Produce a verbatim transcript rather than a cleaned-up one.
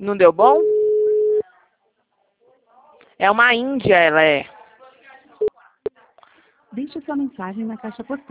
Não deu bom? É uma índia, ela é. Deixe sua mensagem na caixa postal.